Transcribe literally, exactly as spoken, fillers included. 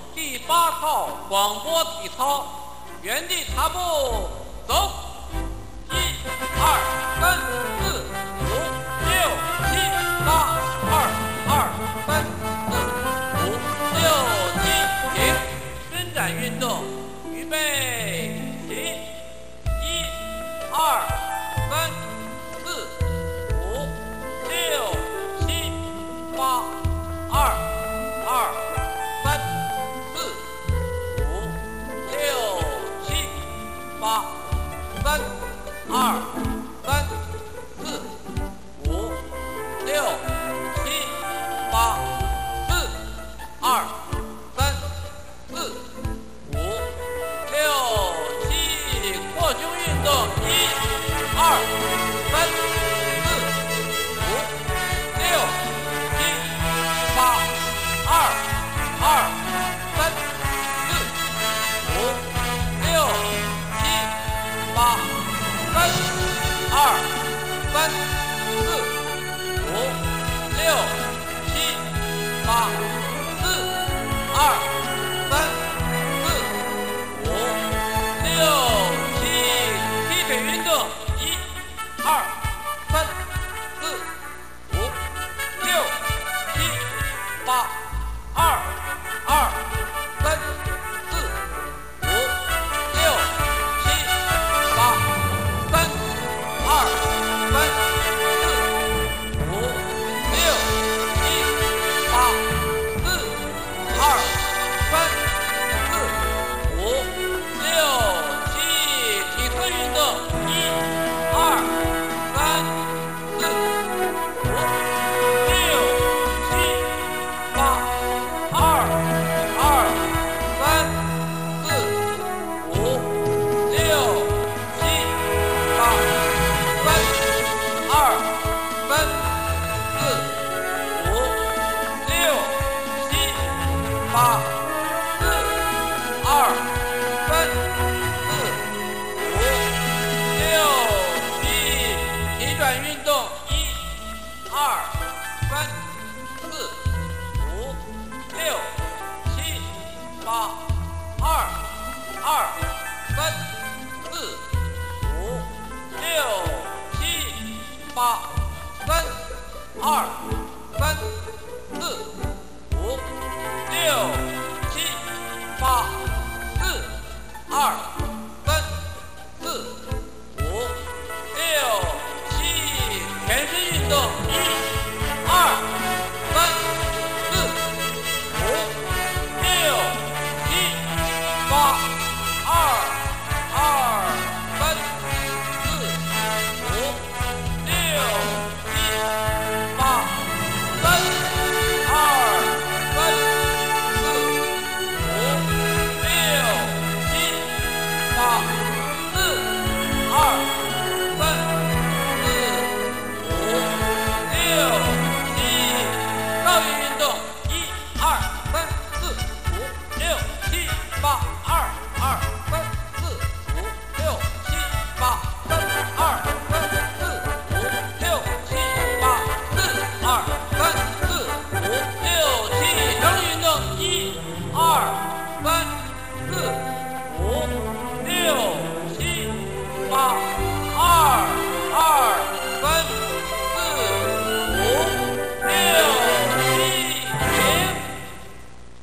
第八套广播体操，原地踏步走，一、二、三、四、五、六、七、八，二、二、三、四、五、六、七，停，伸展运动，预备，起，一、二、三、四、五、六、七、八，二、二、三、四、五、六、七、八，三、二、三、四、五、六、七、八，四、二、三、四、五、六、七，扩胸运动，一、二、三、四、五、六、七、八，二、二、三、四、五、六、七、八，三、二、三、四、五、六、七、八，四、二、三、四、五、六、七，踢腿运动，一、二、三、四、五、六、七、八，二、二、三、四、五、六、七、八，三、二、三、四、五、六、七、八，四、二、三、四、五、六、七，体侧运动，一、二、三、四、五、六、七、八，二、二、三、四、五、六、七、八，三、二、三、四、五、六、七、八，四、二、三、四、五、六、七，体转运动，一、二、三、四、五、六、七、八，二、二、三、四、五、六、七、八，三、二、三、四、五、六、七、八，四、二、三、四、五、六、七，全身运动，一、二、三、四、五、六、七、八，二、二、三、四、五、六、七、八，三、二、三、四、五、六、七、八，四、二、三、四、五、六、七，倒立运动，一、二、三、四、五、六、七、八，二、二、三、四、五、六、七、八，三、二、三、四、五、六、七、八，四、二、三、四、五、六、七，整体运动，一、二、三、四、五、六、七、八。